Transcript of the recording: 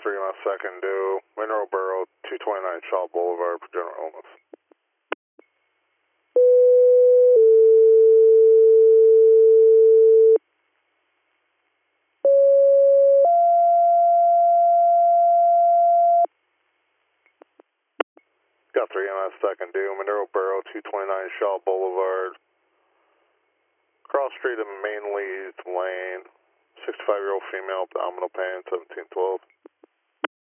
3 on second due, Mineral Borough, 229 Shaw Boulevard for general illness. Got 3 on second due, Mineral Borough, 229 Shaw Boulevard. Cross Street and Main Leeds Lane, 65-year-old female, abdominal pain, 1712.